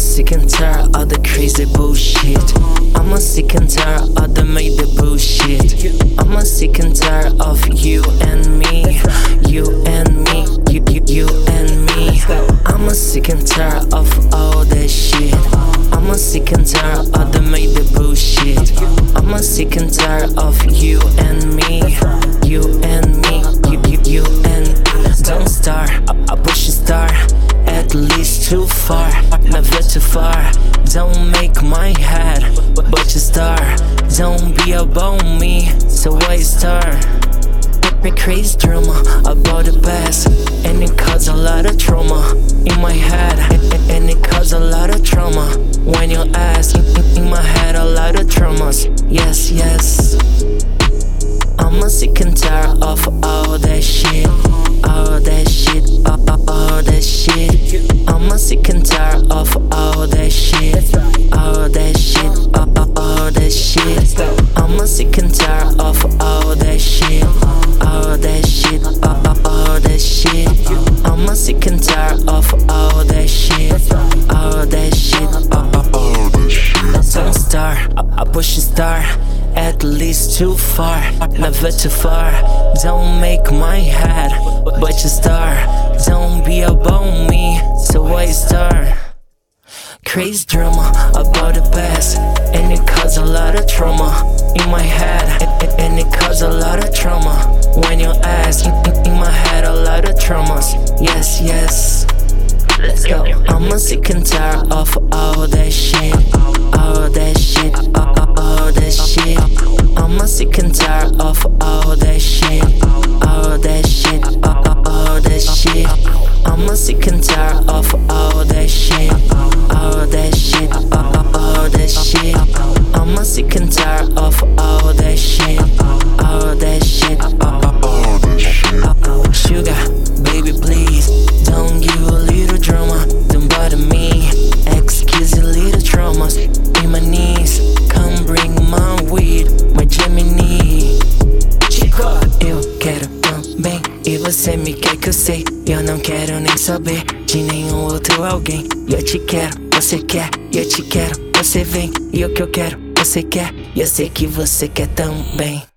sick and tired of the crazy bullshit. I'm sick and tired of the made the bullshit. I'm sick and tired of you and me, you and me, you and me. I'm sick and tired of all that shit. I'm sick and tired of the made the bullshit. I'm sick and tired of you and me, you and me, you and me. Don't start, I push you start. At least too far, never too far. Don't make my head, but you start. Don't be about me, so why start? Me crazy drama about the past, and it cause a lot of trauma in my head, and it cause a lot of trauma when you ask. In my head, a lot of traumas. Yes, yes. I'm sick and tired of all that shit, all that shit, all that shit. I'm sick and tired of all that shit, all that shit, all that shit. I'm sick and tired of all that shit, all that shit, all that shit. I'm sick and tired of all that shit, all that shit, all that shit. Don't start, I push you start. At least too far, never too far. Don't make my head, but you start. Don't be about me, so why start? Crazy drama about the past, and it cause a lot of trauma in my head, and it cause a lot of trauma when you ask. In my head, a lot of traumas. Yes, yes. Let's go. I'm sick and tired of all that shit, all that shit, all that shit. I'm sick and tired of all that shit, all that shit, all that shit. I'm sick and tired of all that shit, all that shit, all that shit. I'm sick and tired of all that shit, all that shit, all that shit. Sugar, baby, please don't give a little drama. Don't bother me. Excuse a little traumas in my knees. Come bring my weed, my Gemini. Chico, eu quero também, e você me quer que eu sei. Eu não quero nem saber de nenhum outro alguém. Eu te quero, você quer, eu te quero, você vem. E o que eu quero, você quer, e eu sei que você quer também.